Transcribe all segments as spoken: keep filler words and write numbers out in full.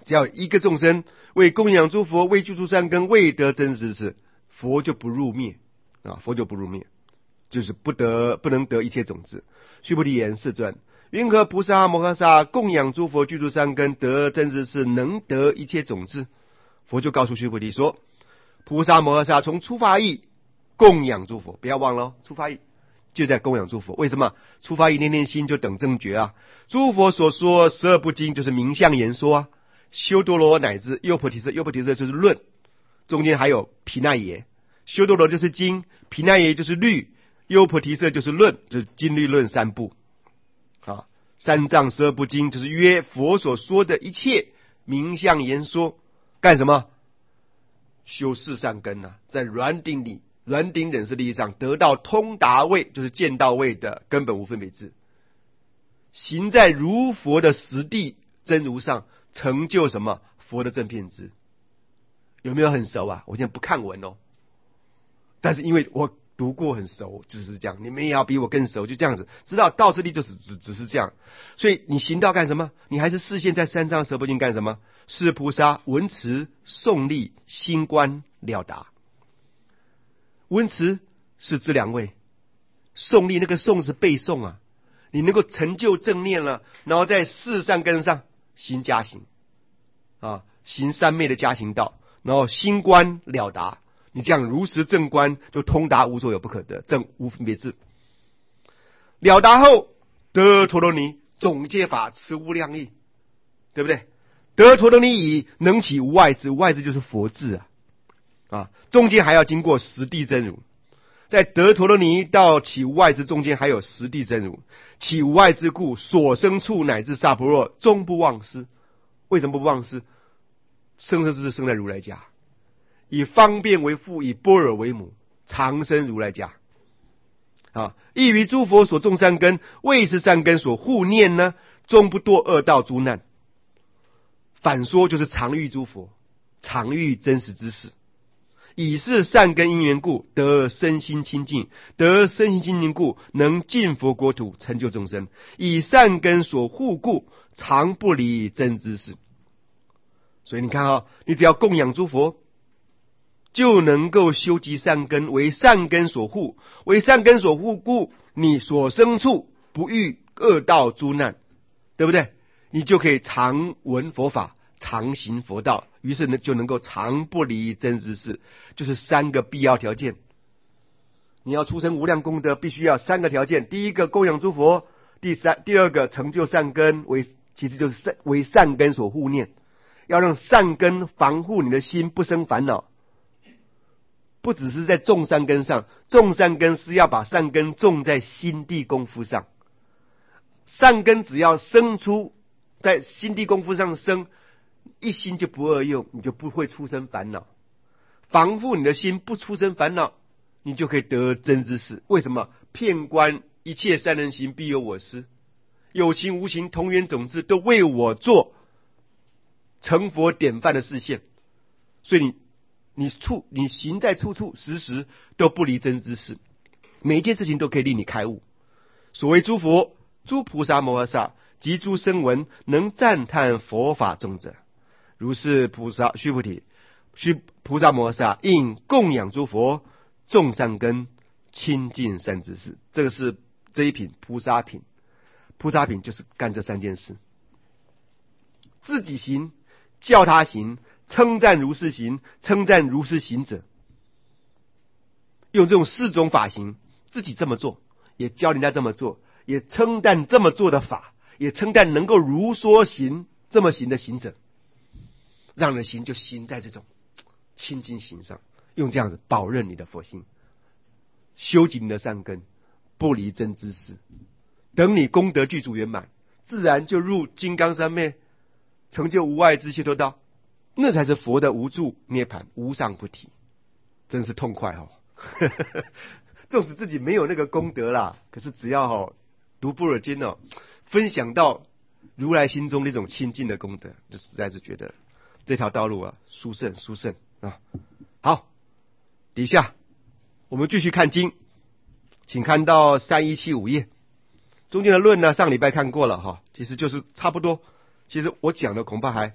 只要一个众生为供养诸佛，为具足善根，未得真实事，佛就不入灭啊，佛就不入灭，就是不得不能得一切种子。须菩提言：世尊，云何菩萨摩诃萨供养诸佛，具足善根，得真实事，能得一切种子？佛就告诉须菩提说，菩萨摩诃萨从初发意供养诸佛，不要忘了，初发意就在供养诸佛。为什么？初发意念念心就等正觉啊。诸佛所说十二部经就是名相言说啊，修多罗乃至优婆提舍，优婆提舍就是论，中间还有毗那耶。修多罗就是经，毗那耶就是律，优婆提舍就是论，就是经律论三部啊。三藏十二部经就是约佛所说的一切名相言说，干什么？修四善根啊，在软顶里软顶忍世力上得到通达位，就是见到位的根本无分别智，行在如佛的实地真如上，成就什么？佛的正遍知。有没有很熟啊？我现在不看文哦，但是因为我读过很熟，就是这样。你们也要比我更熟，就这样子，知道道次第就只只只是这样。所以你行道干什么？你还是视线在三藏十二部经干什么？是菩萨闻持诵历心观了达。闻持是资粮位，诵历那个诵是背诵啊，你能够成就正念了，然后在四善根上行加行啊，行三昧的加行道，然后心观了达，你这样如实正观，就通达无所有不可得，正无分别智。了达后得陀罗尼，总戒法持无量义，对不对？得陀罗尼以能起无外智，无外智就是佛智啊啊，中间还要经过十地真如，在得陀罗尼到起无外智中间还有十地真如，起无外智故，所生处乃至萨婆若终不忘失。为什么不忘失？生生世世生在如来家，以方便为父，以般若为母，长生如来家啊！亦于诸佛所种善根，为是善根所护念呢，终不堕恶道诸难。反说就是常遇诸佛，常遇真实之事，以是善根因缘故，得身心清净，得身心清净故，能进佛国土，成就众生。以善根所护故，常不离真知识。所以你看啊，你只要供养诸佛，就能够修集善根，为善根所护，为善根所护故，你所生处不遇恶道诸难，对不对？你就可以常闻佛法，常行佛道，于是呢就能够常不离真知识，就是三个必要条件。你要出生无量功德，必须要三个条件：第一个供养诸佛，第三第二个成就善根，为其实就是善为善根所护念，要让善根防护你的心不生烦恼。不只是在种善根上，种善根是要把善根种在心地功夫上。善根只要生出在心地功夫上生，一心就不二用，你就不会出生烦恼。防护你的心不出生烦恼，你就可以得真知识。为什么？遍观一切善人行，必有我师，有情无情同源种子，都为我做成佛典范的示现。所以你你处你行在处处时时都不离真知识，每一件事情都可以令你开悟。所谓诸佛、诸菩萨摩诃萨及诸声闻，能赞叹佛法中者，如是菩萨须菩提，须菩萨摩诃萨应供养诸佛，种善根，亲近善知识。这个是这一品菩萨品。菩萨品就是干这三件事：自己行，教他行，称赞如是行，称赞如是行者。用这种四种法行，自己这么做，也教人家这么做，也称赞这么做的法，也称赞能够如说行这么行的行者，让人行就行在这种清净行上，用这样子保任你的佛心，修集你的善根，不离真知识。等你功德具足圆满，自然就入金刚三昧，成就无碍智解脱道，那才是佛的无住涅槃，无上菩提。真是痛快哦！纵使自己没有那个功德啦，可是只要哦读般若经哦，分享到如来心中那种清净的功德，就实在是觉得这条道路啊殊胜殊胜啊！好，底下我们继续看经，请看到三一七五页。中间的论呢，上礼拜看过了哈，其实就是差不多。其实我讲的恐怕还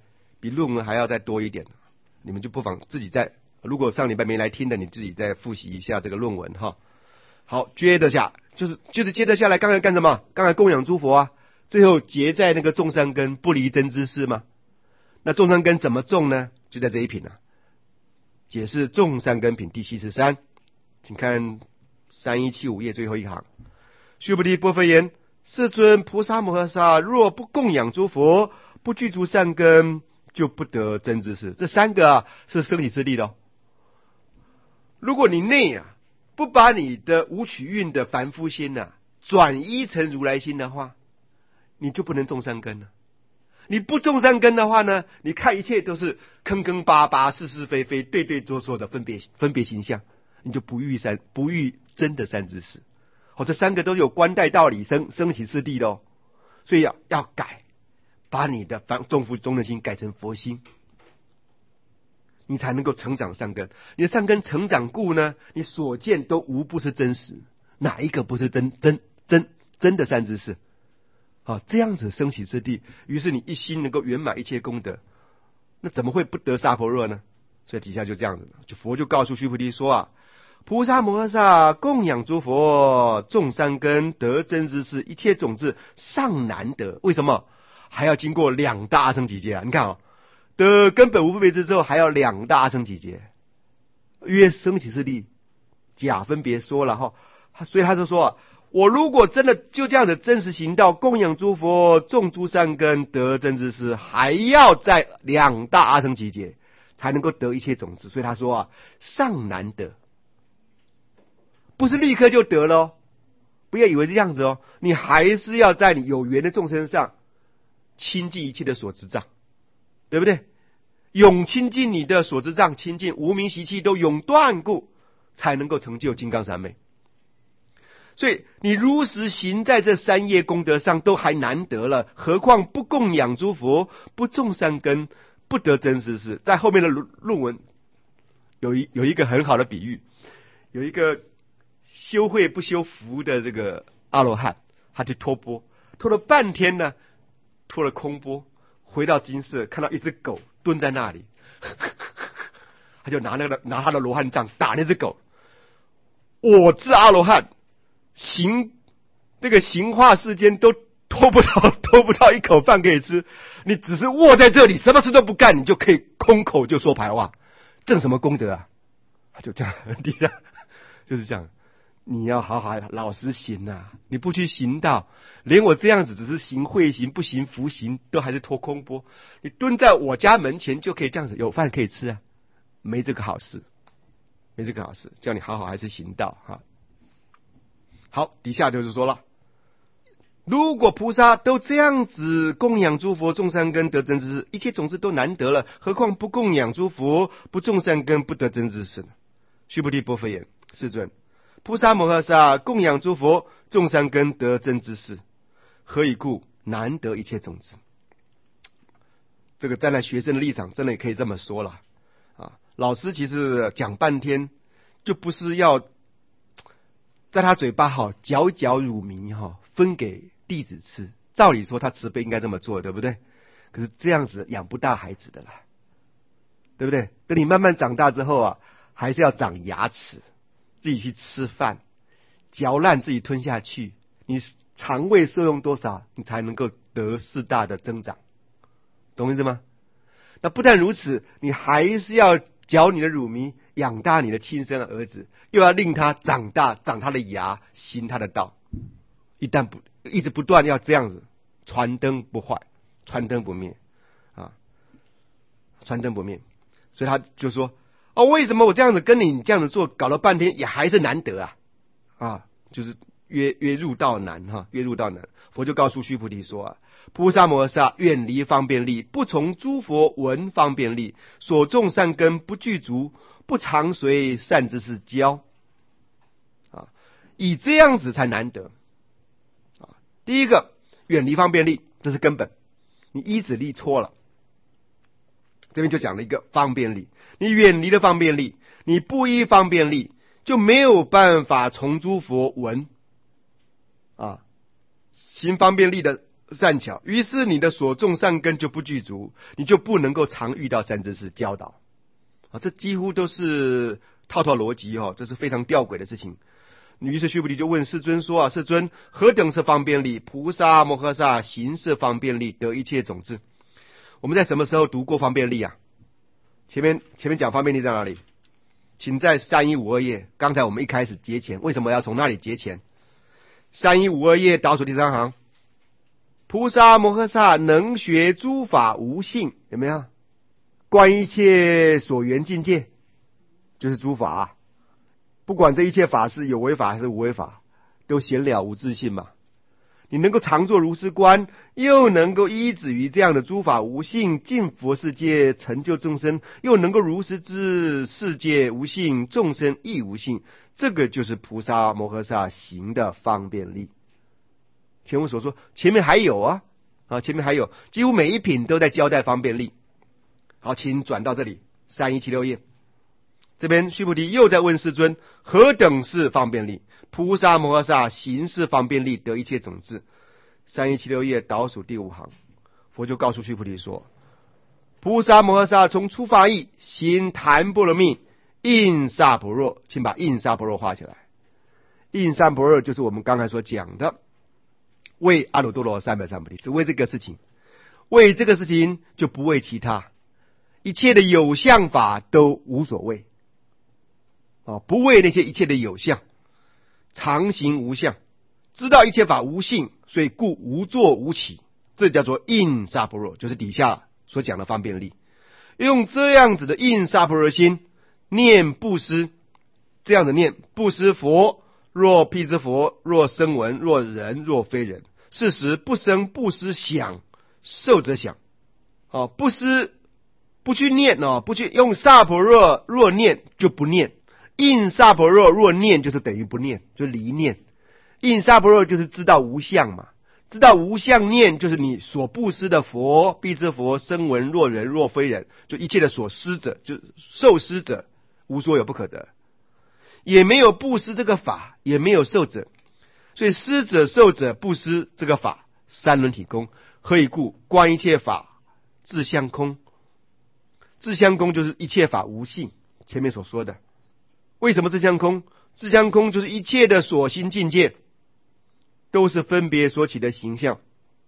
比论文还要再多一点。你们就不妨自己再，如果上礼拜没来听的，你自己再复习一下这个论文哈。好，接着下就是就是接着下来，刚才干什么？刚才供养诸佛啊，最后结在那个种善根，不离真知识嘛。那种善根怎么种呢？就在这一品啊。解释种善根品第七十三，请看三一七五页最后一行。须菩提波佛言：世尊，菩萨摩诃萨若不供养诸佛，不具足善根，就不得真知识。这三个啊是生起次第的、哦。如果你内啊不把你的无取运的凡夫心啊转依成如来心的话，你就不能种善根了。你不种善根的话呢，你看一切都是坑坑巴巴、是是非非、对对错错的分别分别形象，你就不遇善不遇真的善知识。哦，这三个都是有关带道理生生起次第的哦，所以要要改，把你的凡众福中的心改成佛心，你才能够成长善根。你的善根成长故呢，你所见都无不是真实，哪一个不是真真真真的善知识？啊，这样子升起次第，于是你一心能够圆满一切功德，那怎么会不得萨婆若呢？所以底下就这样子，就佛就告诉须菩提说啊，菩萨摩诃萨供养诸佛，种善根得真知识，一切种子尚难得。为什么？还要经过两大阿僧祇劫啊！你看哦，得根本无分别智之后，还要两大阿僧祇劫，约升起次第，假分别说了哈。所以他就说啊，我如果真的就这样的真实行道，供养诸佛，种诸善根，得真知识，还要在两大阿僧祇劫才能够得一切种子。所以他说啊，尚难得，不是立刻就得了哦，不要以为是这样子哦，你还是要在你有缘的众生上亲近一切的所知障，对不对？永亲近你的所知障，亲近无明习气都永断故，才能够成就金刚三昧。所以你如实行在这三业功德上都还难得了，何况不供养诸佛，不种善根，不得真知识。在后面的论文有一有一个很好的比喻，有一个修慧不修福的这个阿罗汉，他去托钵，托了半天呢，托了空钵，回到金舍看到一只狗蹲在那里，他就拿那个拿他的罗汉杖打那只狗。我知阿罗汉行这个行化世间都拖不到拖不到一口饭可以吃，你只是卧在这里什么事都不干，你就可以空口就说白话，挣什么功德啊？就这样，第一就是这样。你要好好老实行啊！你不去行道，连我这样子只是行慧行不行福行，都还是托空钵。你蹲在我家门前就可以这样子，有饭可以吃啊？没这个好事，没这个好事，叫你好好还是行道哈。好，底下就是说了，如果菩萨都这样子供养诸佛，种善根得真知识，一切种子都难得了，何况不供养诸佛，不种善根，不得真知识呢？须菩提波佛言：世尊，菩萨摩诃萨供养诸佛，种善根得真知识，何以故？难得一切种子。这个站在学生的立场，真的也可以这么说了啊！老师其实讲半天，就不是要在他嘴巴好嚼嚼乳糜哈，分给弟子吃。照理说他慈悲应该这么做，对不对？可是这样子养不大孩子的啦，对不对？等你慢慢长大之后啊，还是要长牙齿，自己去吃饭，嚼烂自己吞下去，你肠胃受用多少，你才能够得四大的增长，懂意思吗？那不但如此，你还是要嚼你的乳糜，养大你的亲生的儿子，又要令他长大，长他的牙，行他的道。一旦不一直不断要这样子，传灯不坏，传灯不灭啊，传灯不灭。所以他就说：哦，为什么我这样子跟你这样子做，搞了半天也还是难得啊？啊，就是约约入道难哈，约入道难。佛就告诉须菩提说啊，菩萨摩诃萨远离方便力，不从诸佛闻方便力，所种善根不具足，不常随善知识教啊，以这样子才难得啊。第一个，远离方便力，这是根本。你依止力错了，这边就讲了一个方便力。你远离了方便力，你不依方便力，就没有办法从诸佛闻啊。行方便力的善巧，于是你的所种善根就不具足，你就不能够常遇到善知识教导。啊，这几乎都是套套逻辑哦，这是非常吊诡的事情。于是须菩提就问世尊说啊，世尊，何等是方便力？菩萨摩诃萨行是方便力，得一切种子。我们在什么时候读过方便力啊？前面前面讲方便力在哪里？请在三一五二页，刚才我们一开始结钱，为什么要从那里结钱？三一五二页倒数第三行，菩萨摩诃萨能学诸法无性，有没有？观一切所缘境界，就是诸法啊，不管这一切法是有为法还是无为法，都显了无自性嘛。你能够常作如是观，又能够依止于这样的诸法无性，尽佛世界，成就众生，又能够如实知世界无性，众生亦无性，这个就是菩萨摩诃萨行的方便力。前文所说，前面还有啊，啊，前面还有，几乎每一品都在交代方便力。好，请转到这里，三一七六页，这边须菩提又在问世尊，何等是方便力？菩萨摩诃萨行是方便力，得一切种子。三一七六页倒数第五行，佛就告诉须菩提说，菩萨摩诃萨从初发意行檀波罗蜜，印萨婆若，请把印萨婆若画起来。印萨婆若就是我们刚才所讲的为阿耨多罗三藐三菩提，只为这个事情，为这个事情就不为其他，一切的有相法都无所谓，哦，不为那些一切的有相，常行无相，知道一切法无性，所以故无作无起，这叫做印萨婆若，就是底下所讲的方便力。用这样子的印萨婆若心念布施，这样的念布施佛，若辟支佛，若声闻，若人，若非人，是时不生布施想，受者想。哦，布施不去念哦，不去用萨婆若若念就不念，印萨婆若若念就是等于不念，就离念。印萨婆若就是知道无相嘛，知道无相念就是你所布施的佛、辟支佛、声闻、若人、若非人，就一切的所施者，就受施者，无所有不可得，也没有布施这个法，也没有受者，所以施者、受者、布施这个法，三轮体空。何以故？观一切法自相空。自相空就是一切法无性，前面所说的。为什么自相空？自相空就是一切的所心境界都是分别所起的形象，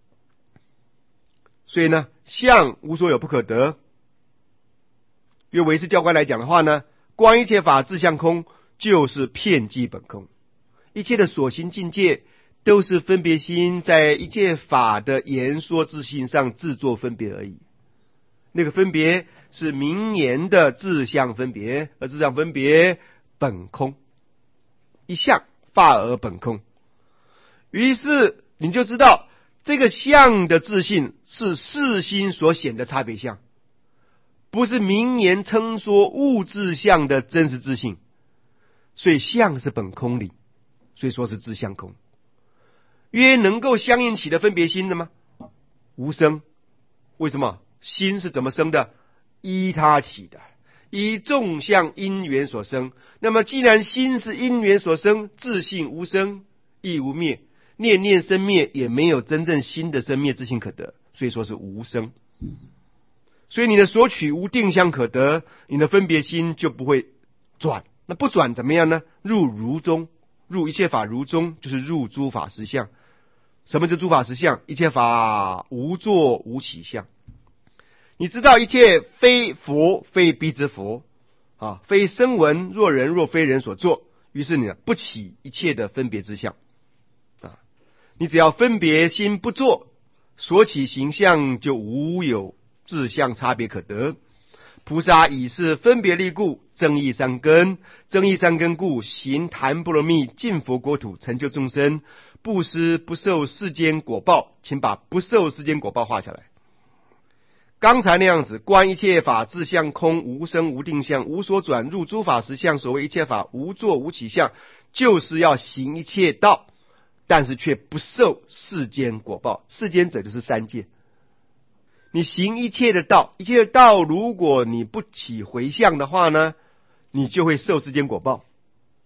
所以呢，相无所有不可得。因为唯识教官来讲的话呢，观一切法自相空就是遍计本空，一切的所行境界都是分别心在一切法的言说自性上自作分别而已。那个分别是名言的自相分别，而自相分别本空，一相法而本空。于是你就知道这个相的自性是世心所显的差别相，不是名言称说物质相的真实自性，所以相是本空理，所以说是自相空。约能够相应起的分别心的吗？无生。为什么？心是怎么生的？依他起的，依众相因缘所生。那么既然心是因缘所生，自性无生亦无灭，念念生灭，也没有真正心的生灭之性可得，所以说是无生。所以你的所取无定相可得，你的分别心就不会转。那不转怎么样呢？入如中，入一切法如中，就是入诸法实相。什么是诸法实相？一切法无作无起相。你知道一切非佛非辟支佛啊，非声闻若人若非人所作，于是你不起一切的分别之相啊。你只要分别心不作，所起形象就无有自相差别可得。菩萨以是分别力故，增益三根，增益三根故，行檀波罗蜜，尽佛国土，成就众生，布施不受世间果报。请把不受世间果报画下来。刚才那样子，观一切法自相空，无生无定相，无所转，入诸法实相。所谓一切法无作无起相，就是要行一切道，但是却不受世间果报。世间者就是三界。你行一切的道，一切的道，如果你不起回向的话呢，你就会受世间果报。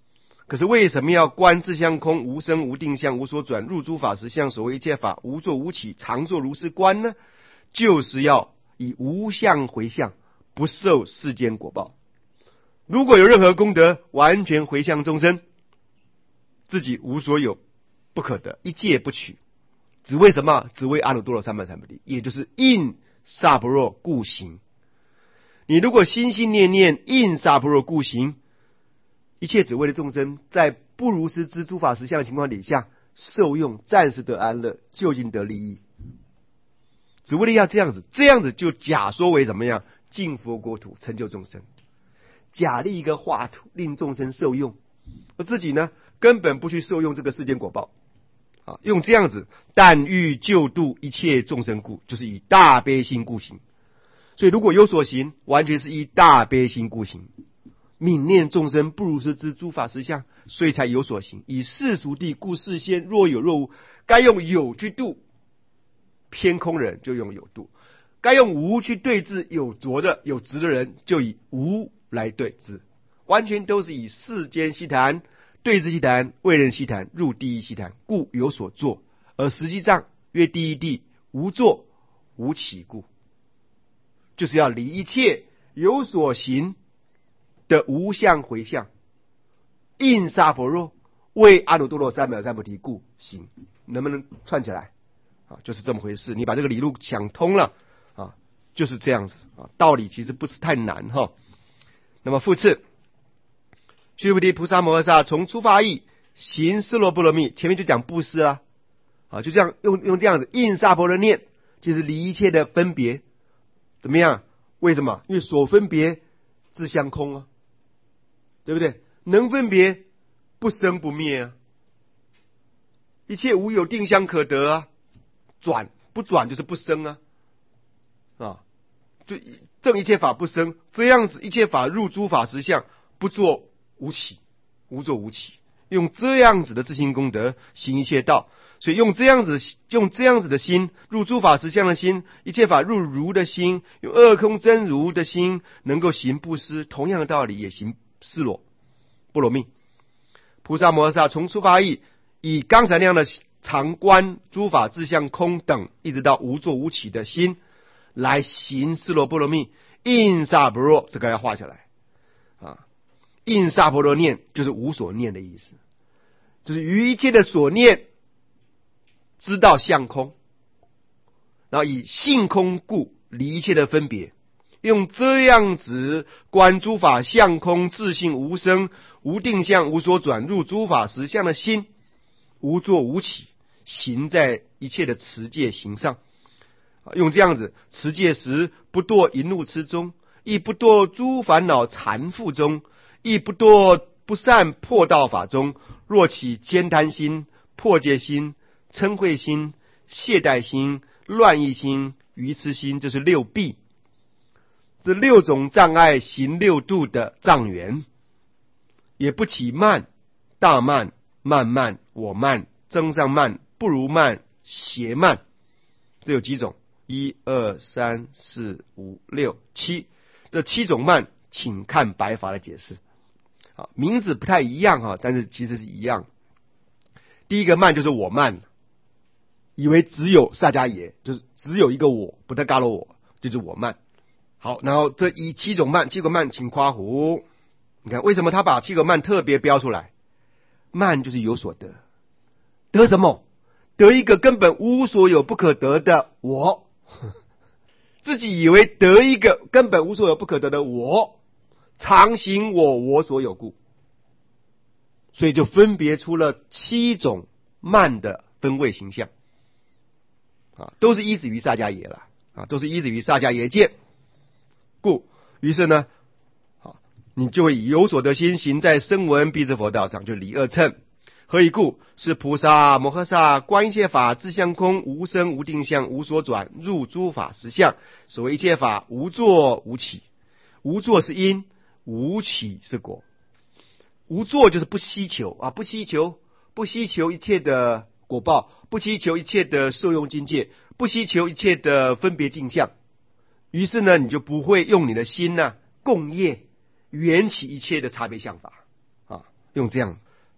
可是为什么要观自相空，无生无定相，无所转，入诸法实相？所谓一切法无作无起，常作如是观呢？就是要以无相回向，不受世间果报。如果有任何功德，完全回向众生，自己无所有，不可得，一戒不取，只为什么？只为阿耨多罗三藐三菩提，也就是应萨婆若故行。你如果心心念念应萨婆若故行，一切只为了众生在不如实知诸法实相的情况底下受用，暂时得安乐，究竟得利益，只为了要这样子，这样子就假说为怎么样尽佛国土，成就众生，假立一个画图，令众生受用，而自己呢根本不去受用这个世间果报啊，用这样子，但欲救度一切众生故，就是以大悲心故行。所以如果有所行，完全是以大悲心故行，悯念众生不如实知诸法实相，所以才有所行。以世俗谛故世间若有若无，该用有去度偏空人，就用有度；该用无去对治有着的有执的人，就以无来对治。完全都是以世间悉谈、对治悉谈、为人悉谈、入第一悉谈，故有所作，而实际上曰第一谛无作无起故，就是要离一切有所行的无相回向，应萨婆若为阿耨多罗三藐三菩提故行。能不能串起来啊？就是这么回事。你把这个理路想通了啊，就是这样子啊。道理其实不是太难哈。那么复次，须菩提菩萨摩诃萨从初发意行尸罗波罗蜜，前面就讲布施啊，啊，就这样用用这样子应萨婆若念，就是离一切的分别，怎么样？为什么？因为所分别自相空啊，对不对？能分别不生不灭啊，一切无有定相可得啊，转不转就是不生啊，啊，就正一切法不生，这样子一切法入诸法实相，不作无起，无作无起，用这样子的自性功德行一切道。所以用这样子用这样子的心入诸法实相的心，一切法入如的心，用二空真如的心，能够行布施，同样的道理也行尸罗波罗蜜。菩萨摩诃萨从初发意，以刚才那样的常观诸法自相空等，一直到无作无起的心来行尸罗波罗蜜，应萨婆若，这个要画下来啊。应萨婆若念就是无所念的意思，就是于一切的所念知道相空，然后以性空故离一切的分别，用这样子观诸法相空自性无生无定相无所转入诸法实相的心，无作无起，行在一切的持戒行上。用这样子持戒时，不堕淫怒痴中，亦不堕诸烦恼缠缚中，亦不堕不善破道法中。若起坚贪心、破戒心、嗔恚心、懈怠心、乱意心、愚痴心，这是六弊，这六种障碍行六度的障缘。也不起慢、大慢、慢慢、我慢、增上慢、不如慢、邪慢，这有几种？一二三四五六七，这七种慢，请看白法的解释。啊，名字不太一样哈，但是其实是一样。第一个慢就是我慢，以为只有萨迦耶，就是只有一个我，不得伽罗我，就是我慢。好，然后这一七种慢，七个慢，请夸胡。你看为什么他把七个慢特别标出来？慢就是有所得，得什么？得一个根本无所有不可得的我，自己以为得一个根本无所有不可得的我，常行我我所有故，所以就分别出了七种慢的分位形象啊，都是依止于萨迦耶了啊，都是依止于萨迦耶见故。于是呢，啊，你就会以有所得心行在声闻辟支佛道上，就离二乘。何以故？是菩萨摩诃萨观一切法自相空，无生无定相，无所转入诸法实相。所谓一切法无作无起，无作是因，无起是果。无作就是不希求啊，不希求，不希求一切的果报，不希求一切的受用境界，不希求一切的分别境相。于是呢，你就不会用你的心呢、啊、共业缘起一切的差别相法啊，用这样。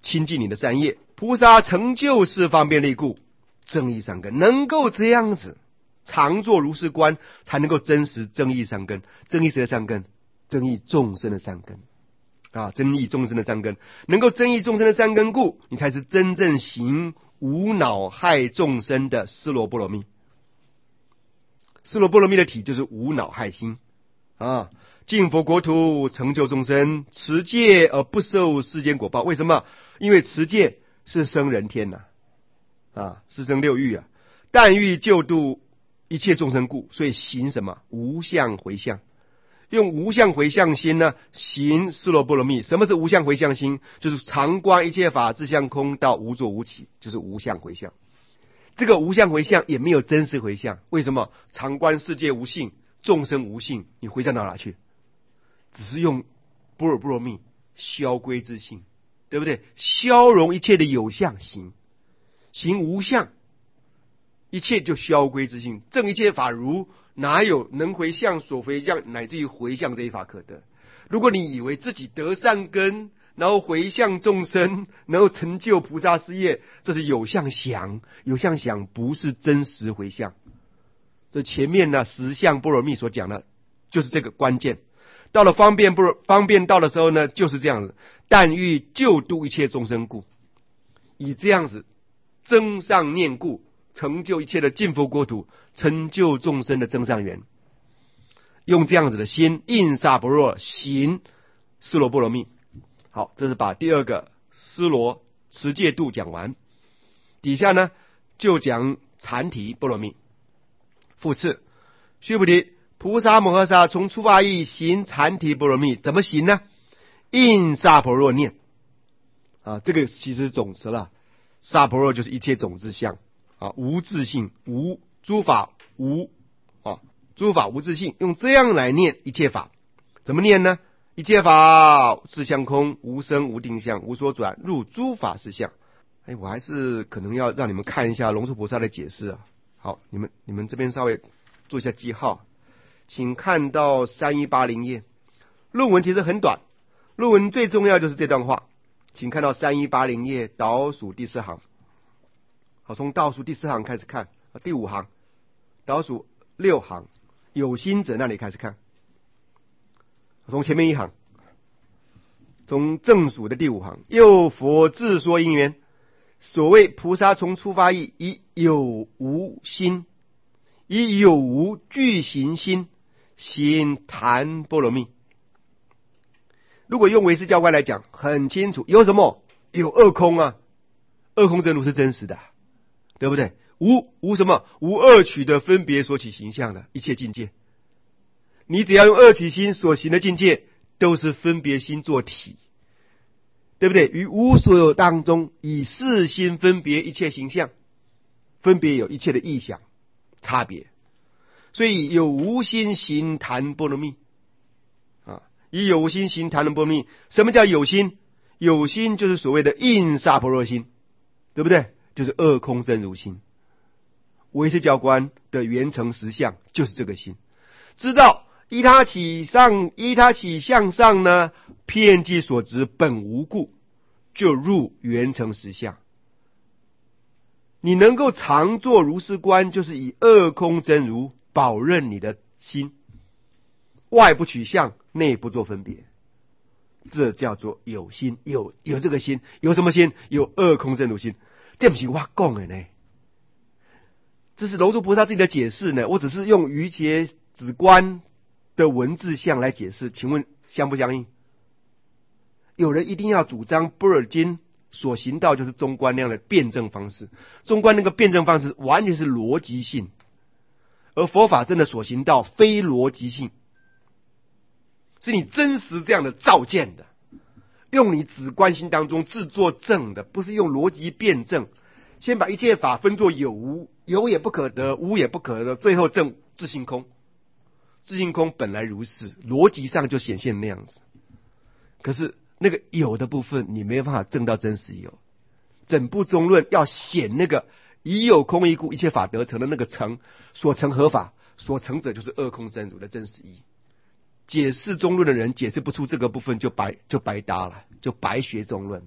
亲近你的善业。菩萨成就是方便利故，正义善根，能够这样子常做如是观，才能够真实正义善根。正义谁的善根？正义众生的善根啊！正义众生的善根，能够正义众生的善根故，你才是真正行无恼害众生的斯罗波罗蜜。斯罗波罗蜜的体就是无恼害心啊！净佛国土，成就众生，持戒而不受世间果报。为什么？因为持戒是生人天呐、啊，啊，是生六欲啊。但欲救度一切众生故，所以行什么？无相回向。用无相回向心呢，行斯罗波罗蜜。什么是无相回向心？就是常观一切法自相空到无作无起，就是无相回向。这个无相回向也没有真实回向。为什么？常观世界无性，众生无性，你回向到哪去？只是用般若波罗蜜消归之性，对不对？消融一切的有相行，行无相，一切就消归之性。正一切法如，哪有能回向所回向乃至于回向这一法可得？如果你以为自己得善根，然后回向众生，然后成就菩萨事业，这是有相想，有相想不是真实回向。这前面呢十相般若蜜所讲的就是这个关键。到了方便不方便道的时候呢，就是这样子。但欲救度一切众生故，以这样子增上念故，成就一切的净佛国土，成就众生的增上缘。用这样子的心，应萨般若行斯罗波罗蜜。好，这是把第二个斯罗持戒度讲完。底下呢就讲禅提波罗蜜。复次，须菩提，菩萨摩诃萨从初发意行禅提波罗蜜，怎么行呢？应萨婆若念啊，这个其实总词了。萨婆若就是一切种子相啊，无自性，无诸法无啊，诸法无自性，用这样来念一切法。怎么念呢？一切法自相空，无生无定相，无所转入诸法实相。哎，我还是可能要让你们看一下龙树菩萨的解释啊。好，你们你们这边稍微做一下记号，请看到三一八零页。论文其实很短，论文最重要就是这段话，请看到三一八零页倒数第四行。好，从倒数第四行开始看，第五行倒数六行，有心者那里开始看。从前面一行，从正数的第五行，又佛自说因缘。所谓菩萨从初发意，以有无心，以有无具行心，行谈波罗蜜。如果用唯识教官来讲，很清楚，有什么？有二空啊，二空真如是真实的，对不对？无无什么？无二取的分别所起形象的一切境界。你只要用二取心所行的境界，都是分别心作体，对不对？于无所有当中，以四心分别一切形象，分别有一切的意想差别。所以有无心行谈波罗蜜啊，以有无心行谈波罗蜜。什么叫有心？有心就是所谓的应萨婆若心，对不对？就是二空真如心。唯识教观的圆成实相就是这个心，知道依他起上，依他起向上呢，遍计所执本无故，就入圆成实相。你能够常做如是观，就是以二空真如保任你的心，外不取相，内不做分别，这叫做有心。有有这个心，有什么心？有二空真如心。这不是我讲的呢，这是龙树菩萨自己的解释呢。我只是用瑜伽止观的文字相来解释，请问相不相应？有人一定要主张般若经所行道就是中观那样的辩证方式，中观那个辩证方式完全是逻辑性，而佛法真的所行道非逻辑性，是你真实这样的照见的，用你止观心当中制作证的，不是用逻辑辩证，先把一切法分作有无，有也不可得，无也不可得，最后证自性空。自性空本来如是，逻辑上就显现那样子。可是那个有的部分你没办法证到真实有，整部中论要显那个以有空一故一切法得成的那个成，所成何法？所成者就是二空真如的真实义。解释中论的人解释不出这个部分，就白就白搭了，就白学中论。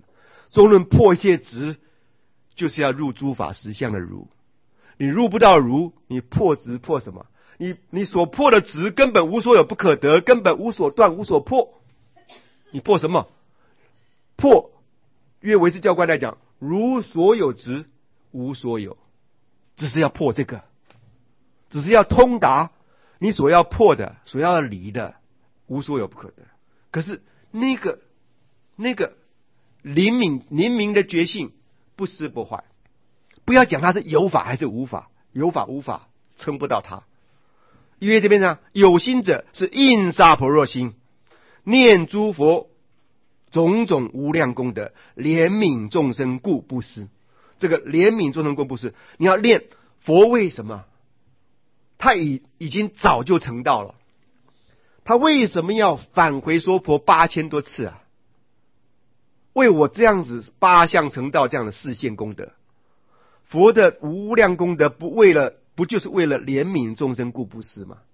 中论破一切执，就是要入诸法实相的如。你入不到如，你破执破什么？你你所破的执根本无所有不可得，根本无所断无所破。你破什么？破约唯识教官来讲，如所有执无所有，只是要破这个，只是要通达你所要破的，所要离的无所有不可得。可是那个那个灵敏灵明的觉性不失不坏，不要讲它是有法还是无法，有法无法称不到它。因为这边呢，有心者是印萨婆若心，念诸佛种种无量功德，怜悯众生故不失。这个怜悯众生故不失，你要念佛为什么？他已已经早就成道了，他为什么要返回娑婆八千多次啊？为我这样子八相成道这样的示现功德，佛的无量功德不为了不就是为了怜悯众生故不失吗？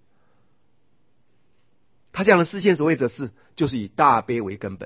他这样的示现所谓者是，就是以大悲为根本。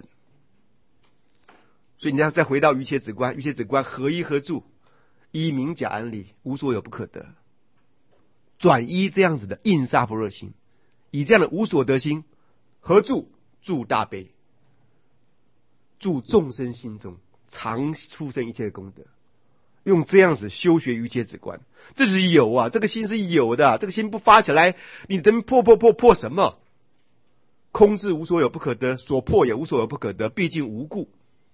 所以你要再回到瑜伽止观，瑜伽止观合一合住，依明假安立，无所有不可得，转依这样子的印萨婆若心，以这样的无所得心合住，住大悲，住众生心中，常出生一切的功德，用这样子修学瑜伽止观，这是有啊，这个心是有的，这个心不发起来，你等破破破破什么？空智无所有不可得，所破也无所有不可得，毕竟无故。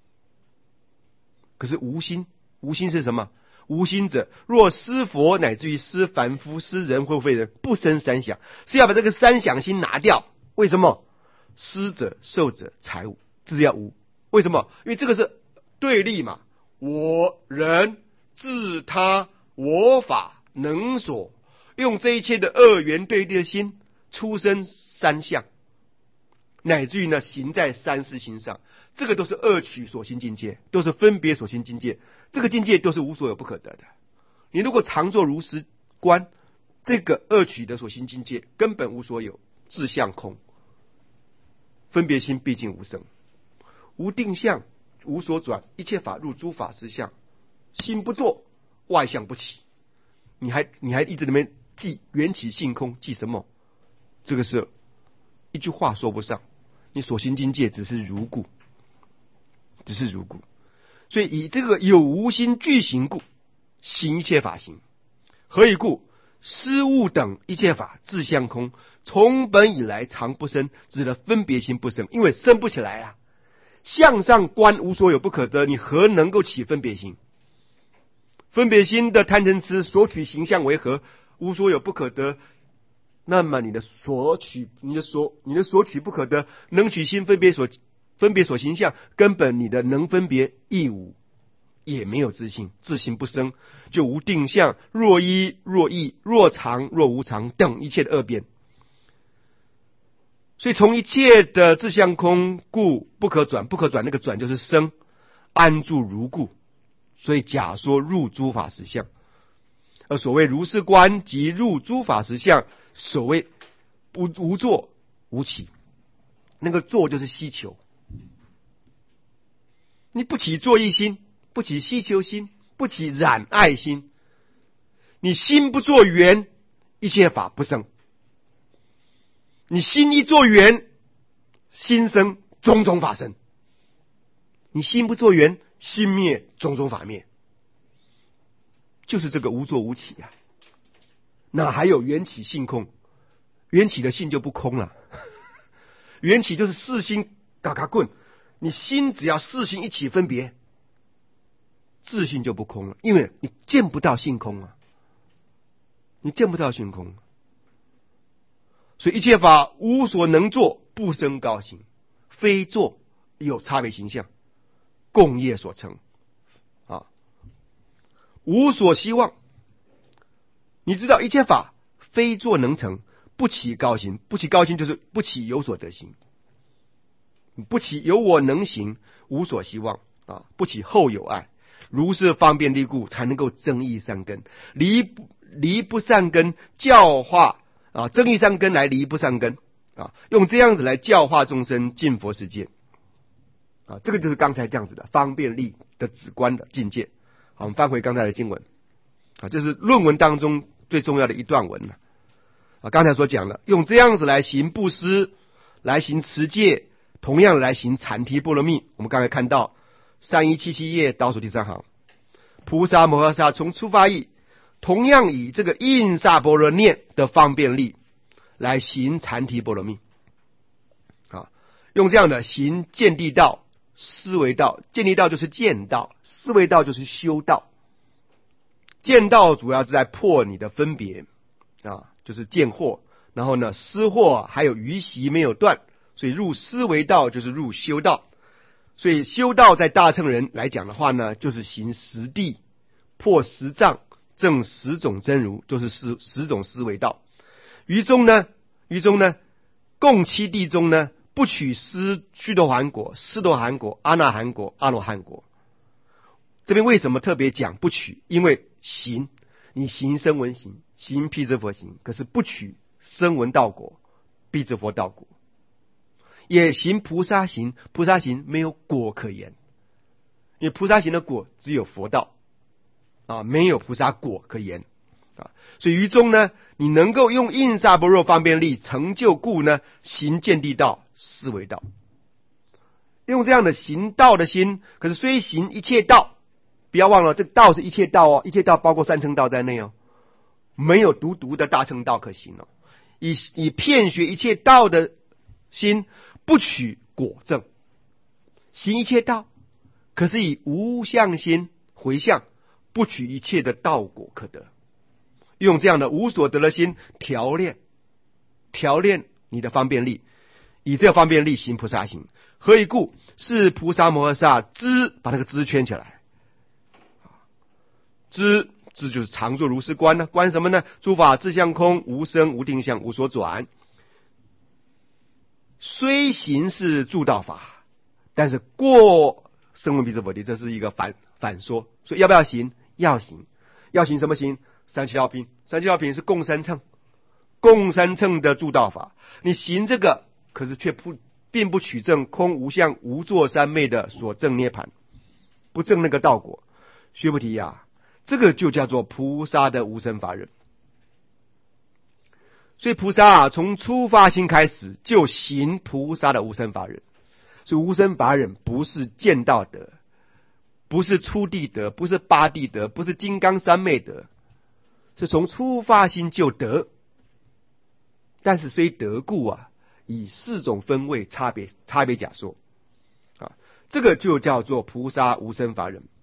可是无心，无心是什么？无心者，若失佛，乃至于失凡夫、失人或非人，不生三想，是要把这个三想心拿掉。为什么？施者、受者、财物，这是要无。为什么？因为这个是对立嘛，我人、自他、我法、能所，用这一切的二元对立的心，出生三相，乃至于呢，行在三世心上。这个都是二取所行境界，都是分别所行境界，这个境界都是无所有不可得的。你如果常做如实观，这个二取的所行境界根本无所有，自相空，分别心毕竟无生，无定向，无所转，一切法入诸法实相，心不作，外相不起。你还你还一直在那边记缘起性空，记什么？这个是一句话说不上，你所行境界只是如故。只是如故，所以以这个有无心具行故，行一切法行。何以故？施物等一切法自相空，从本以来常不生，指的分别心不生，因为生不起来啊。向上观无所有不可得，你何能够起分别心？分别心的贪嗔痴所取形象为何？无所有不可得。那么你的所取，你的所你的所取不可得，能取心分别所。分别所形象，根本你的能分别亦无，也没有自性，自性不生，就无定向，若一若异，若常若无常等一切的二边。所以从一切的自相空故不可转，不可转那个转就是生，安住如故。所以假说入诸法实相，而所谓如是观即入诸法实相，所谓不无作无起，那个作就是希求。你不起作意心，不起希求心，不起染爱心，你心不作缘，一切法不生。你心一作缘，心生种种法生。你心不作缘，心灭种种法灭，就是这个无作无起啊。哪还有缘起性空？缘起的性就不空了。缘起就是四心嘎嘎棍。你心只要四心一起分别，自性就不空了，因为你见不到性空啊，你见不到性空，所以一切法无所能作，不生高兴，非作有差别形象，共业所成啊，无所希望。你知道一切法非作能成，不起高兴，不起高兴就是不起有所得心。不起有我能行，无所希望啊！不起后有爱，如是方便利故，才能够增益善根，离不离不善根，教化啊，增益善根来离不善根啊，用这样子来教化众生进佛世界。 啊，这个就是刚才这样子的方便力的直观的境界。好，我们翻回刚才的经文啊，这是论文当中最重要的一段文了啊。刚才所讲的，用这样子来行布施，来行持戒，同样来行禅提波罗蜜。我们刚才看到三一七七页倒数第三行，菩萨摩诃萨从出发意，同样以这个印萨般若念的方便力来行禅提波罗蜜啊，用这样的行见地道、思维道。见地道就是见道，思维道就是修道。见道主要是在破你的分别啊，就是见惑，然后呢，思惑还有余习没有断，所以入思维道就是入修道。所以修道在大乘人来讲的话呢，就是行十地、破十障、证十种真如，就是十十种思维道。于中呢，于中呢，共七地中呢，不取思须陀洹果、斯陀含果、阿那含果、阿罗汉果。这边为什么特别讲不取？因为行，你行声闻行，行辟支佛行，可是不取声闻道果、辟支佛道果。也行菩萨行，菩萨行没有果可言，因为菩萨行的果只有佛道啊，没有菩萨果可言啊。所以于中呢，你能够用印萨般若方便力成就故呢，行见地道、思维道，用这样的行道的心。可是虽行一切道，不要忘了这道是一切道哦，一切道包括三乘道在内哦，没有独独的大乘道可行哦。以以遍学一切道的心，不取果证，行一切道，可是以无相心回向，不取一切的道果可得。用这样的无所得的心调练，调练你的方便力，以这个方便力行菩萨行。何以故？是菩萨摩诃萨知，把那个知圈起来。知知就是常作如是观呢，观什么呢？诸法自相空，无生无定相，无所转。虽行是助道法，但是过声闻辟支佛地，这是一个反反说。所以要不要行？要行。要行什么行？三七道品。三七道品是共三乘，共三乘的助道法。你行这个，可是却不并不取证空无相无作三昧的所证涅盘，不证那个道果。须菩提呀，这个就叫做菩萨的无生法忍。所以菩萨啊，从初发心开始就行菩萨的无生法忍。所以无生法忍不是见道德，不是初地德，不是八地德，不是金刚三昧德，是从初发心就得。但是虽得故啊，以四种分位差别差别假说啊，这个就叫做菩萨无生法忍。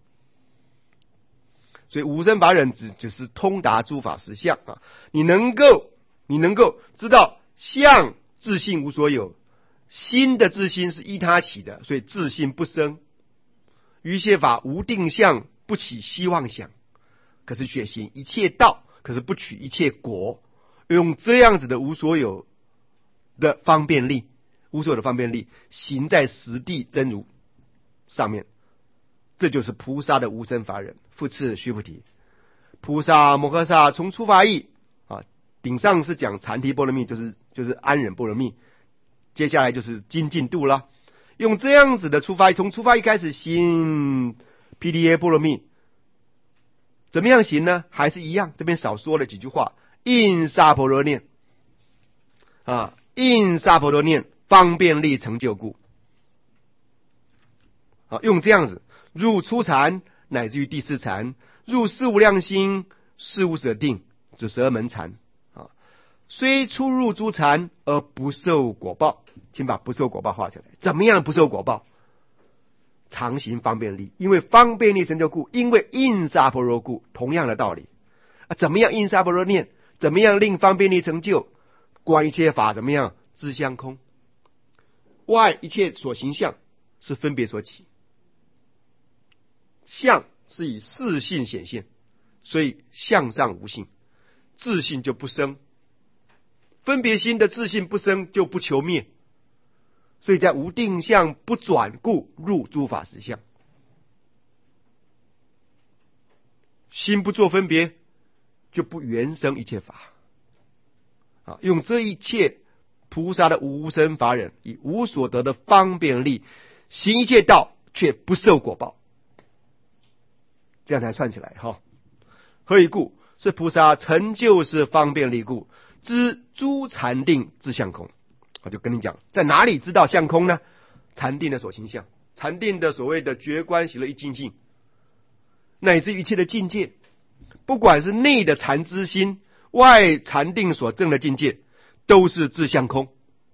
所以无生法忍只就是通达诸法实相啊，你能够你能够知道相自性无所有，心的自心是依他起的，所以自性不生。于切法无定相，不起希望想，可是却行一切道，可是不取一切果。用这样子的无所有的方便力，无所有的方便力行在实地真如上面，这就是菩萨的无生法忍。复次须菩提，菩萨摩诃萨从初发意啊，顶上是讲禅提波罗蜜，就是就是安忍波罗蜜，接下来就是精进度了。用这样子的出发，从出发一开始行毗梨耶波罗蜜，怎么样行呢？还是一样，这边少说了几句话。印萨婆罗念啊，印萨婆罗念方便力成就故啊，用这样子入初禅，乃至于第四禅，入四无量心，四无舍定，这十二门禅啊。虽初入诸禅而不受果报，请把不受果报画起来。怎么样不受果报？常行方便力，因为方便力成就故，因为印萨婆罗故，同样的道理啊。怎么样印萨婆罗念？怎么样令方便力成就？观一切法怎么样？自相空，外一切所行相是分别所起，相是以事性显现，所以相上无性，自性就不生。分别心的自性不生，就不求灭，所以在无定相不转故，入诸法实相。心不做分别，就不原生一切法啊！用这一切菩萨的无生法忍，以无所得的方便力行一切道却不受果报，这样才串起来哈。何以故？是菩萨成就是方便力故，知诸禅定自相空。我就跟你讲，在哪里知道相空呢？禅定的所行相，禅定的所谓的觉观喜乐一境性，乃至一切的境界，不管是内的禅之心，外禅定所证的境界，都是自相空。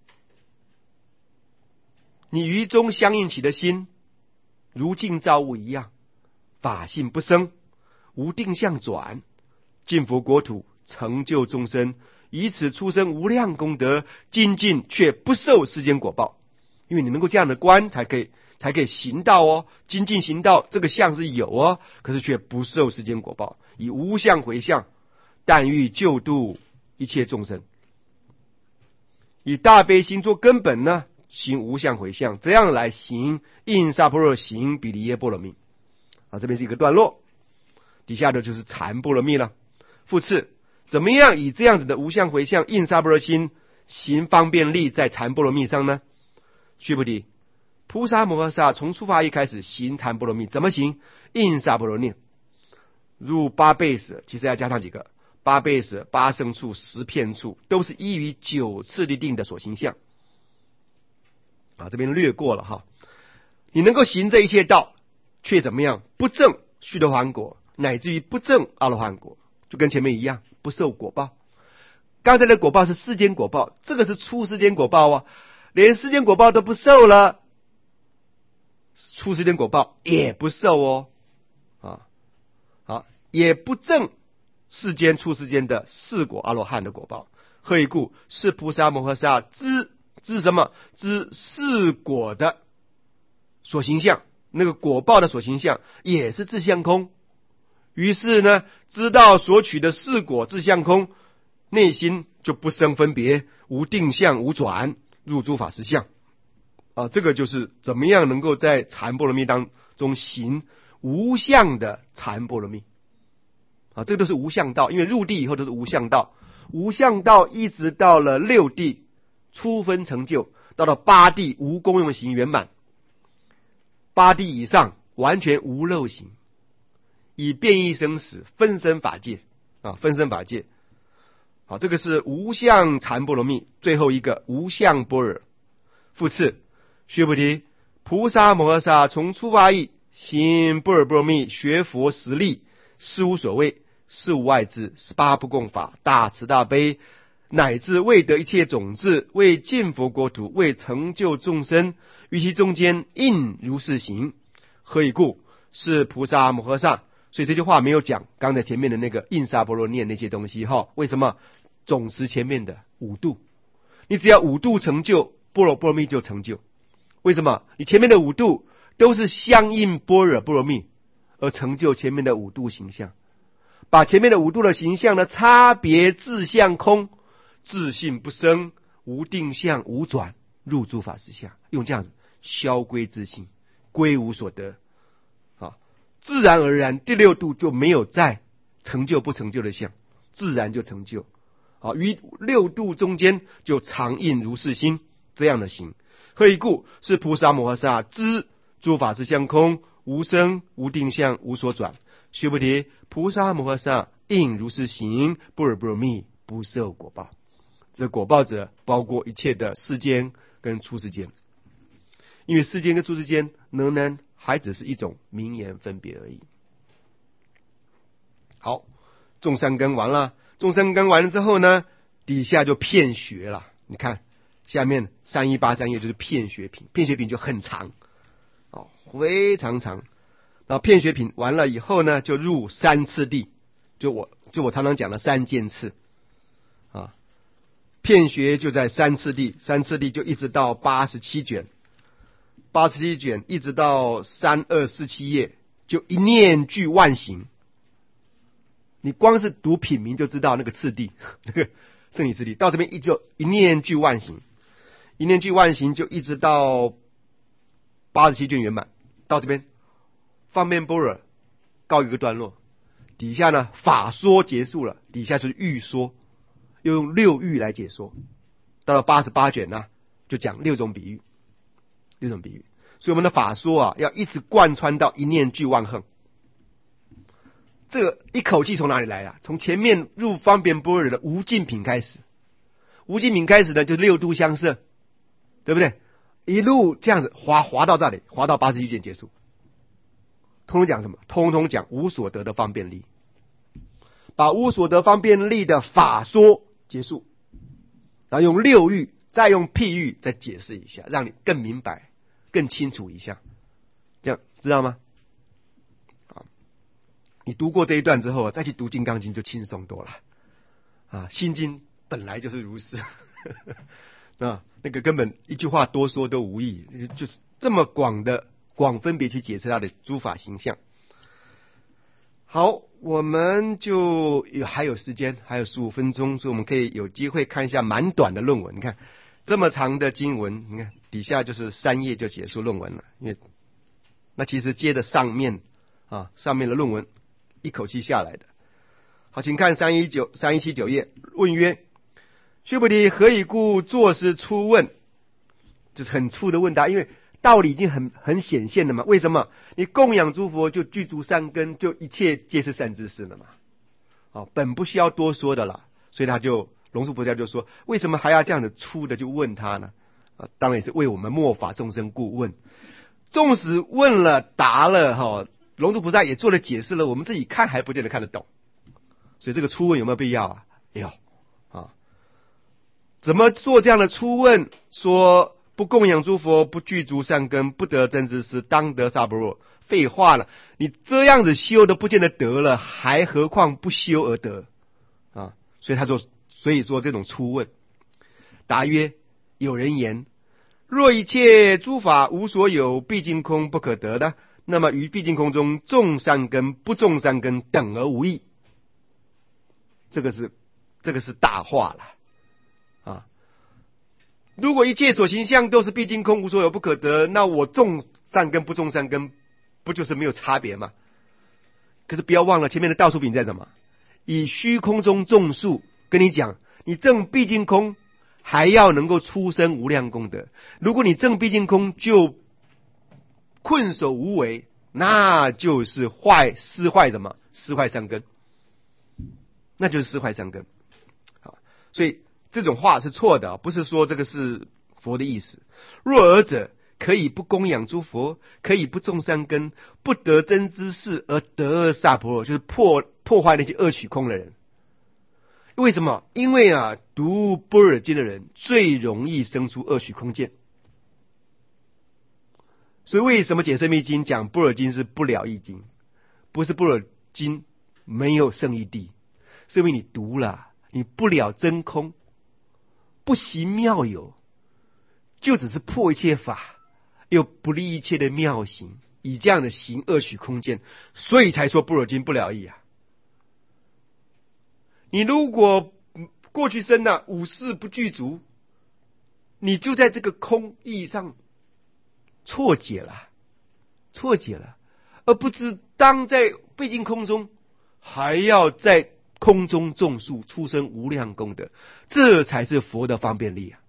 你于中相应起的心，如镜照物一样，法性不生，无定向转，进佛国土，成就众生，以此出生无量功德，精进却不受世间果报。因为你能够这样的观，才可以才可以行道哦，精进行道，这个相是有哦，可是却不受世间果报，以无相回向，但欲救度一切众生，以大悲心做根本呢，行无相回向，这样来行印萨般若行比梨耶波罗蜜啊。这边是一个段落，底下的就是禅波罗蜜了。复次，怎么样以这样子的无相回向印萨般若心行方便力在禅波罗蜜上呢？须菩提，菩萨摩诃萨从出发一开始行禅波罗蜜，怎么行？印萨波罗念，入八倍舍，其实要加上几个八倍舍、八胜处、十片处，都是依于九次第定的所行相啊。这边略过了哈。你能够行这一切道，却怎么样？不证须陀洹果，乃至于不证阿罗汉果，就跟前面一样，不受果报。刚才的果报是世间果报，这个是出世间果报啊，连世间果报都不受了，出世间果报也不受哦，啊，好，也不证世间出世间的四果阿罗汉的果报。何以故？是菩萨摩诃萨知知什么？知四果的所行相，那个果报的所行相也是自相空。于是呢，知道所取的四果自相空，内心就不生分别，无定向无转，入诸法实相啊。这个就是怎么样能够在禅波罗蜜当中行无相的禅波罗蜜啊。这个都是无相道，因为入地以后都是无相道，无相道一直到了六地初分成就，到了八地无功用行圆满，八地以上完全无漏行，以变异生死分身法界啊，分身法界。好，这个是无相禅波罗蜜，最后一个无相般若。复次，须菩提，菩萨摩诃萨从出发意行般若波罗蜜，学佛实力，事无所谓，事无外志，十八不共法，大慈大悲，乃至为得一切种子，为尽佛国土，为成就众生，于其中间应如是行。何以故？是菩萨摩诃萨。所以这句话没有讲刚才前面的那个印萨波罗念那些东西哈。为什么？总持前面的五度，你只要五度成就，般若波罗蜜就成就。为什么？你前面的五度都是相应般若波罗蜜而成就前面的五度形象，把前面的五度的形象呢，差别自相空，自性不生，无定向无转，入诸法实相，用这样子消归自性，归无所得啊，自然而然第六度就没有再成就不成就的相，自然就成就啊，于六度中间就常应如是心，这样的行。何以故？是菩萨摩诃萨知诸法实相空，无生无定向无所转。须菩提，菩萨摩诃萨应如是行，般若波罗蜜不受果报。这果报者包括一切的世间跟出世间，因为世间跟出世间仍然还只是一种名言分别而已。好，众三根完了，众三根完了之后呢，底下就片学了。你看下面三一八三页就是片学品，片学品就很长哦，非常长。然后片学品完了以后呢，就入三次第，就我就我常常讲的三件次啊。片学就在三次第，三次第就一直到八十七卷，八十七卷一直到三二四七页，就一念具万行。你光是读品名就知道那个次第，这个圣理次第到这边一就一念具万行，一念具万行就一直到八十七卷圆满，到这边方便般若告一个段落，底下呢法说结束了，底下是喻说，又用六喻来解说。到了八十八卷呢，就讲六种比喻，六种比喻。 所以我们的法说啊，要一直贯穿到一念俱忘恨。这个一口气从哪里来啊？从前面入方便般若的无尽品开始。无尽品开始呢，就六度相摄，对不对？一路这样子滑滑到这里，滑到八十一卷结束。通通讲什么？通通讲无所得的方便力，把无所得方便力的法说结束，然后用六喻，再用譬喻再解释一下，让你更明白、更清楚一下。这样知道吗？啊，你读过这一段之后，再去读《金刚经》就轻松多了。啊，《心经》本来就是如是。啊，那个根本一句话多说都无益，就是这么广的广分别去解释它的诸法形象。好，我们就有还有时间，还有十五分钟，所以我们可以有机会看一下蛮短的论文。你看这么长的经文，你看底下就是三页就结束论文了，因为那其实接着上面啊上面的论文一口气下来的。好，请看三一九三一七九页，问曰：须菩提，何以故作是初问？就是很粗的问答，因为道理已经很很显现了嘛。为什么？你供养诸佛就具足善根，就一切皆是善知识了嘛。哦，本不需要多说的了。所以他就龙树菩萨就说，为什么还要这样的粗的就问他呢？啊，当然也是为我们末法众生故问。纵使问了答了，哈、哦，龙树菩萨也做了解释了，我们自己看还不见得看得懂。所以这个初问有没有必要啊？有啊。怎么做这样的初问？说不供养诸佛，不具足善根，不得真知识，当得萨婆若。废话了，你这样子修的不见得得了，还何况不修而得啊？所以他说，所以说这种初问。答曰：有人言，若一切诸法无所有，毕竟空不可得的，那么于毕竟空中种善根不种善根等而无异。这个是这个是大话了啊！如果一切所行相都是毕竟空，无所有不可得，那我种善根不种善根，不就是没有差别吗？可是不要忘了前面的倒数品在什么？以虚空中种树，跟你讲，你证毕竟空，还要能够出生无量功德。如果你证毕竟空就困守无为，那就是坏失坏什么？失坏善根。那就是失坏善根。好，所以这种话是错的，不是说这个是佛的意思。若尔者，可以不供养诸佛，可以不种善根，不得真知识而得萨婆若，就是破破坏那些恶取空的人。为什么？因为啊，读般若经的人最容易生出恶取空见。所以为什么解深密经讲般若经是不了义经？不是般若经没有胜义谛，是因为你读了，你不了真空，不习妙有，就只是破一切法，又不立一切的妙行，以这样的行恶取空见，所以才说般若经不了义啊。你如果过去生呢、啊、五事不具足，你就在这个空义上错解了，错解了，而不知当在毕竟空中，还要在空中种树，出生无量功德，这才是佛的方便力啊！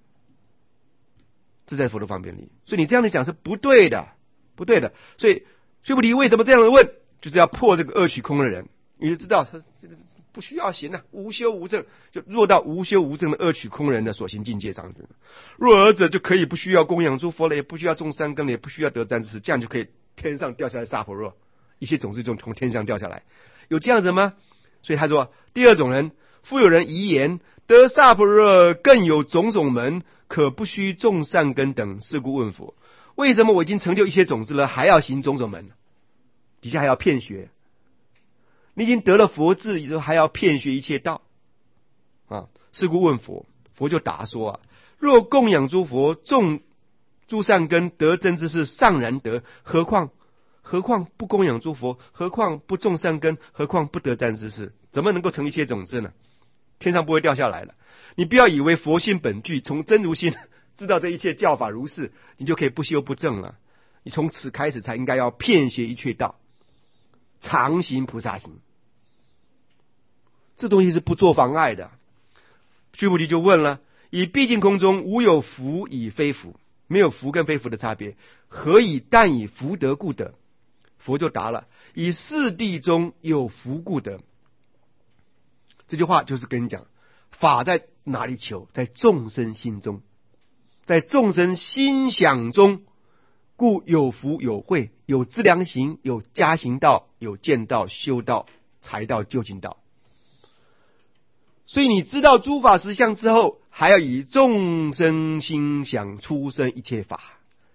这才是佛的方便力。所以你这样的讲是不对的，不对的。所以须菩提为什么这样的问，就是要破这个恶取空的人，你就知道他不需要行啊，无修无证，就落到无修无证的恶取空人的所行境界上去了。若尔者，就可以不需要供养诸佛了，也不需要种善根了，也不需要得真知识，这样就可以天上掉下来萨婆若，一切种子就从天上掉下来。有这样子吗？所以他说，第二种人，复有人疑言，得萨婆若更有种种门，可不需种善根等，是故问佛：为什么我已经成就一些种子了，还要行种种门？底下还要骗学，你已经得了佛智，以后还要骗学一切道啊！是故问佛，佛就答说啊：若供养诸佛，种诸善根，得真知识，尚然得，何况何况不供养诸佛，何况不种善根，何况不得真知识，怎么能够成一切种子呢？天上不会掉下来了。你不要以为佛性本具，从真如心知道这一切教法如是，你就可以不修不正了。你从此开始才应该要遍学一切道，常行菩萨行。这东西是不做妨碍的。须菩提就问了：以毕竟空中无有福以非福， 没有福跟非福的差别，何以但以福德故得？佛就答了：以四谛中有福故得。这句话就是跟你讲，法在哪里求？在众生心中，在众生心想中，故有福有慧，有资粮行，有加行道，有见道、修道、财道、究竟道。所以你知道诸法实相之后，还要以众生心想出生一切法，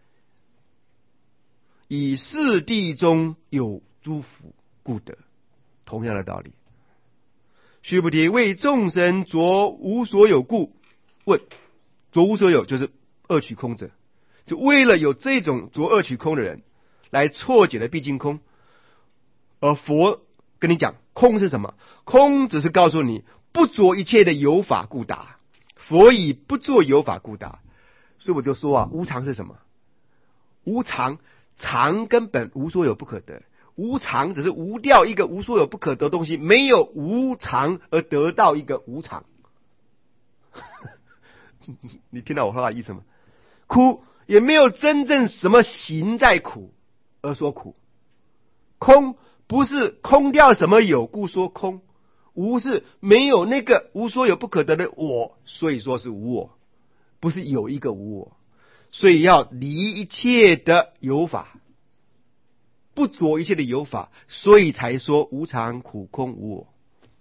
以四谛中有诸福故得。同样的道理，须菩提，为众生着无所有故。问，着无所有就是二取空者，就为了有这种着二取空的人来错解了毕竟空。而佛跟你讲，空是什么？空只是告诉你不着一切的有法故达。佛以不作有法故达。所以我就说啊，无常是什么？无常，常根本无所有不可得。无常只是无掉一个无所有不可得的东西，没有无常而得到一个无常。你听到我话的意思吗？苦也没有真正什么行在苦而说苦。空不是空掉什么有故说空。无是没有那个无所有不可得的我，所以说是无我，不是有一个无我。所以要离一切的有法，不着一切的有法，所以才说无常、苦、空、无我。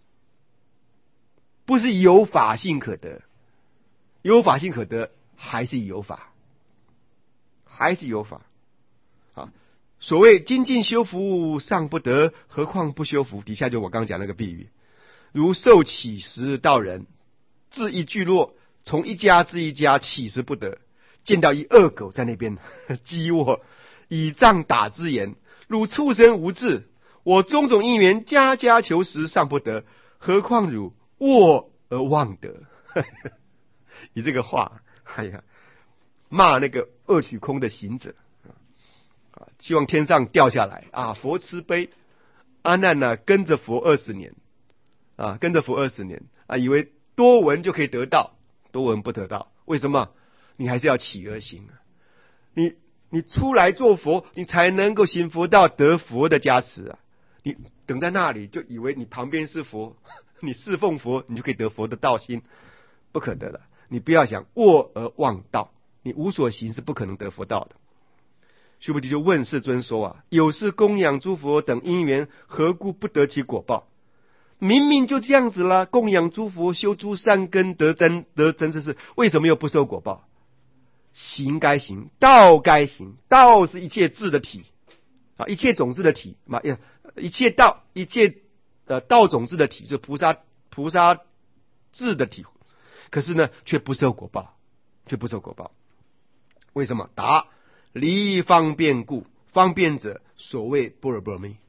不是有法性可得，有法性可得还是有法，还是有法。啊，所谓精进修福尚不得，何况不修福？底下就我刚讲那个比喻。如受乞食道人，至一聚落，从一家至一家乞食不得，见到一恶狗在那边饥饿，以杖打之言：汝畜生无智，我种种因缘家家求食尚不得，何况汝卧而忘得？你这个话，哎呀，骂那个恶取空的行者啊，希望天上掉下来啊！佛慈悲，阿难呢、啊、跟着佛二十年。啊，跟着佛二十年啊，以为多闻就可以得到，多闻不得到。为什么？你还是要起而行啊！你你出来做佛，你才能够行佛道，得佛的加持啊！你等在那里，就以为你旁边是佛，你侍奉佛，你就可以得佛的道心，不可得了。你不要想卧而忘道，你无所行是不可能得佛道的。须菩提就问世尊说啊：有事供养诸佛等因缘，何故不得其果报？明明就这样子啦，供养诸佛，修诸善根，得真得真之事，为什么又不受果报？行该行，道该行，道是一切智的体啊，一切种子的体嘛，一切道，一切呃道种子的体，就菩萨菩萨智的体，可是呢，却不受果报，却不受果报。为什么？答：离方便故，方便者，所谓般若波罗蜜。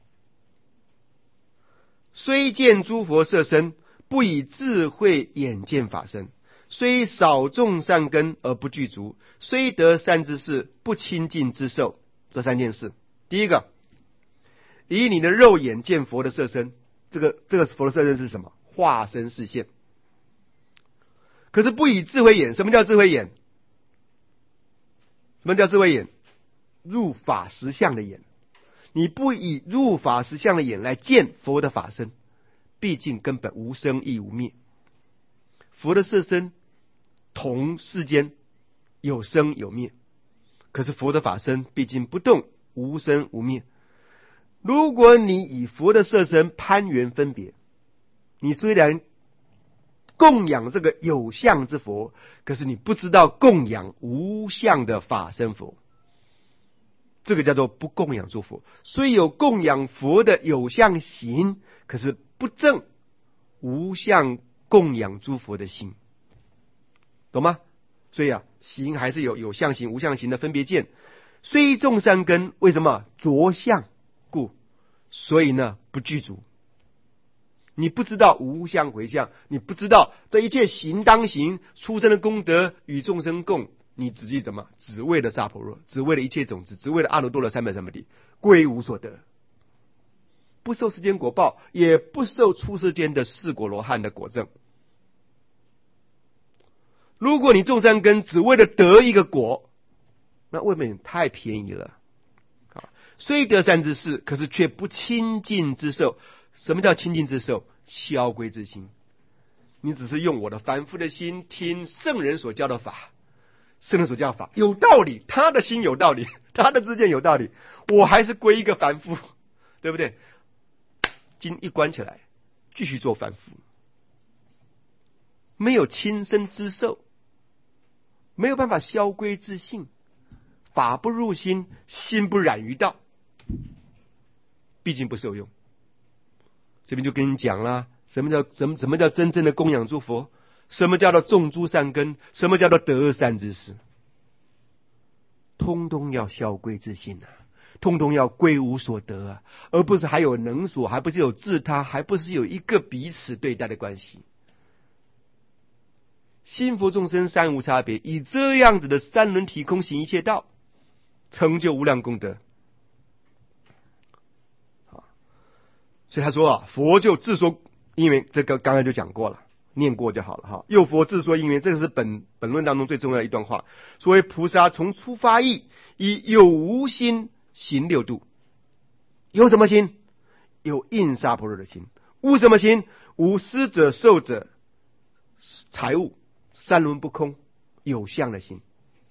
虽见诸佛色身，不以智慧眼见法身；虽少种善根而不具足，虽得善知识，不亲近之受。这三件事，第一个，以你的肉眼见佛的色身，这个这个佛的色身是什么？化身示现。可是不以智慧眼，什么叫智慧眼？什么叫智慧眼？入法实相的眼。你不以入法实相的眼来见佛的法身，毕竟根本无生亦无灭。佛的色身同世间有生有灭，可是佛的法身毕竟不动，无生无灭。如果你以佛的色身攀缘分别，你虽然供养这个有相之佛，可是你不知道供养无相的法身佛，这个叫做不供养诸佛。虽有供养佛的有相行，可是不正无相供养诸佛的心，懂吗？所以啊，行还是有有相行无相行的分别见。虽种善根，为什么着相故？所以呢不具足。你不知道无相回向，你不知道这一切行当行，出生的功德与众生共，你只记怎么？只为了萨婆若，只为了一切种子，只为了阿耨多罗三藐三菩提，归无所得，不受世间果报，也不受出世间的四果罗汉的果证。如果你种善根只为了得一个果， 那未免太便宜了啊！虽得善知识，可是却不亲近之受。什么叫亲近之受？消归之心。你只是用我的凡夫的心听圣人所教的法，圣人所教的法有道理，他的心有道理，他的知见有道理，我还是归一个凡夫，对不对？经一关起来，继续做凡夫，没有亲身之受，没有办法消归自性，法不入心，心不染于道，毕竟不受用。这边就跟你讲了，什么叫什么什么叫真正的供养诸佛？什么叫做种诸善根？什么叫做得善知识？通通要消归自性啊，通通要归无所得啊，而不是还有能所，还不是有自他，还不是有一个彼此对待的关系。心佛众生三无差别，以这样子的三轮体空行一切道，成就无量功德。所以他说啊，佛就自说因缘，这个刚才就讲过了，念过就好了哈。又佛自说因缘，这个是本本论当中最重要的一段话。所谓菩萨从出发意，以有无心行六度。有什么心？有印沙般若的心。无什么心？无施者、受者、财物三轮不空有相的心。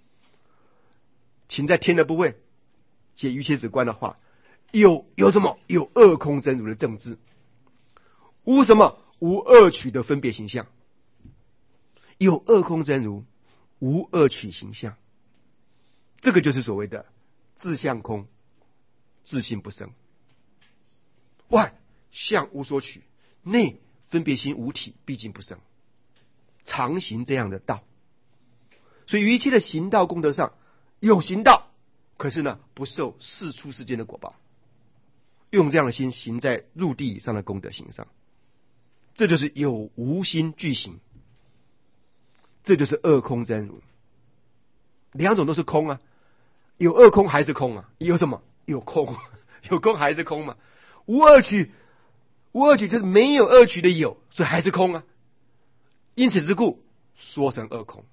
请在天的部位写于切止观的话，有有什么？有二空真如的正知。无什么？无二取的分别形象。有二空真如，无二取形象。这个就是所谓的自相空，自性不生。外相无所取，内分别心无体，毕竟不生。常行这样的道，所以于一切的行道功德上有行道，可是呢不受世出世间的果报。用这样的心行在入地以上的功德行上，这就是有无心俱行，这就是二空真如。两种都是空啊，有二空还是空啊？有什么？有空，有空还是空嘛？无二取，无二取就是没有二取的有，所以还是空啊。因此之故，说成二空。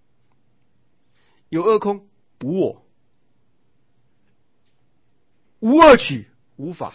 有二空，无我，无二取。无法，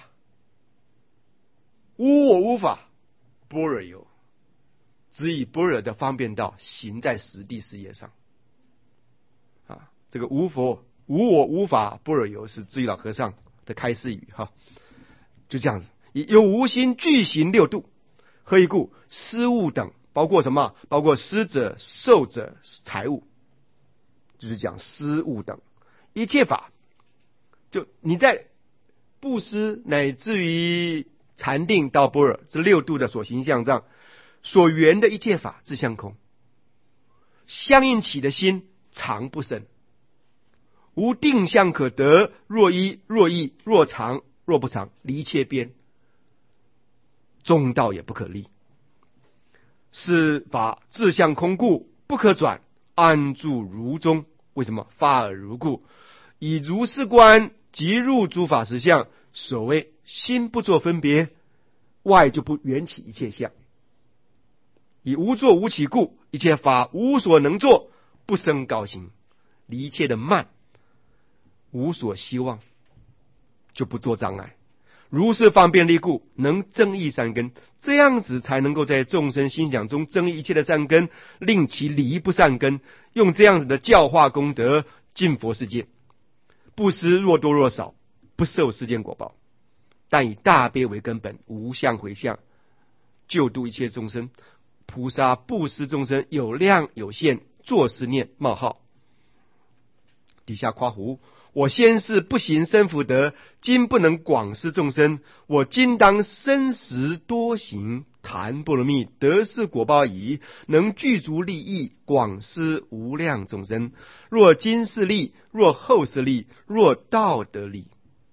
无我无法，般若有，只以般若的方便道行在实地事业上。啊，这个无佛、无我、无法、般若有是智义老和尚的开示语哈，就这样子。有无心俱行六度，何以故？施物等包括什么？包括施者、受者、财物，就是讲施物等一切法。就你在布施乃至于禅定到般若这六度的所行相上，所缘的一切法自相空，相应起的心常不生，无定相可得。若一若异若常若不常，离一切边，中道也不可立。是法自相空故，不可转，安住如中。为什么？发而如故，以如是观即入诸法实相。所谓心不作分别，外就不缘起一切相。以无作无起故，一切法无所能作，不生高行。离一切的慢，无所希望，就不做障碍。如是方便力故，能增益善根。这样子才能够在众生心想中增益一切的善根，令其离不善根。用这样子的教化功德进佛世界。布施若多若少，不受世间果报，但以大悲为根本，无相回向，救度一切众生。菩萨布施众生有量有限，作是念冒号。底下括弧，我先是不行生福德，今不能广施众生，我今当生时多行谈般若蜜，得是果报矣，能具足利益，广施无量众生。若今世利，若后世利，若道德利。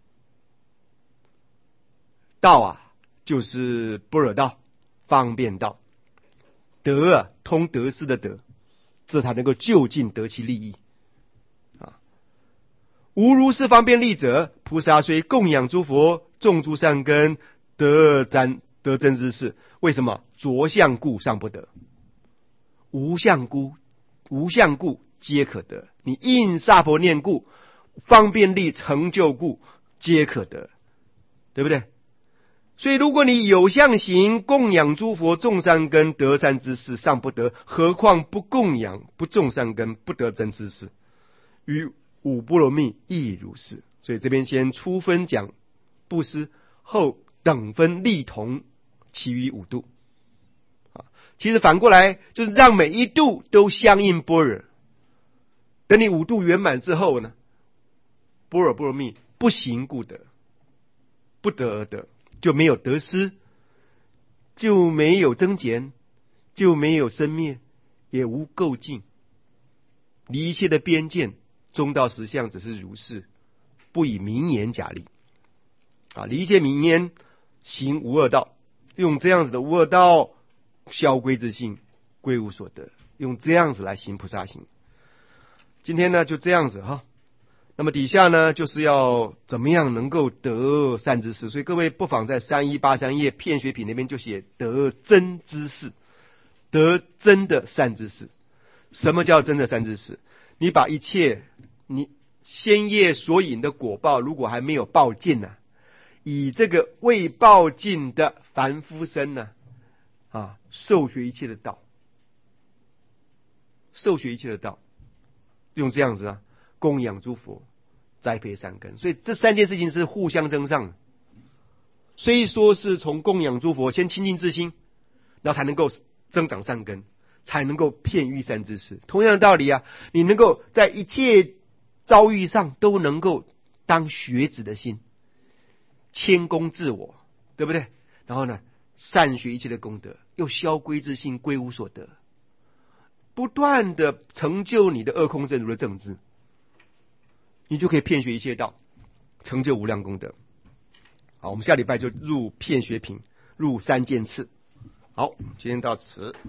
道啊，就是般若道、方便道。德啊，通得失的德，这才能够就近得其利益。啊，无如是方便利者，菩萨虽供养诸佛，种诸善根，得真得真之事。为什么？着相故尚不得。无相故，无相故皆可得。你应萨婆念故，方便力成就故，皆可得，对不对？所以如果你有相行，供养诸佛种善根，得善知识尚不得，何况不供养不种善根，不得真知识？与五波罗蜜亦如是。所以这边先初分讲布施，后等分力同其余五度。其实反过来就是让每一度都相应般若。等你五度圆满之后呢，般若波罗蜜不行故得，不得而得，就没有得失，就没有增减，就没有生灭，也无垢净，离一切的边见，中道实相只是如是，不以名言假立啊！离一切名言，行无二道，用这样子的无二道消归自性，归无所得，用这样子来行菩萨行。今天呢就这样子哈。那么底下呢就是要怎么样能够得善知识，所以各位不妨在三一八三页片学品那边就写得真知识，得真的善知识。什么叫真的善知识？你把一切你先业所引的果报，如果还没有报尽呢、啊，以这个未报尽的凡夫身呢、啊，啊，受学一切的道，受学一切的道，用这样子啊，供养诸佛，栽培善根。所以这三件事情是互相增上的。虽说是从供养诸佛先清净自心，然后才能够增长善根，才能够遍遇善知识。同样的道理啊，你能够在一切遭遇上都能够当学子的心，谦恭自我，对不对？然后呢，善学一切的功德，又消归自性，归无所得，不断的成就你的二空正如的正知，你就可以遍学一切道，成就无量功德。好，我们下礼拜就入遍学品，入三件次。好，今天到此。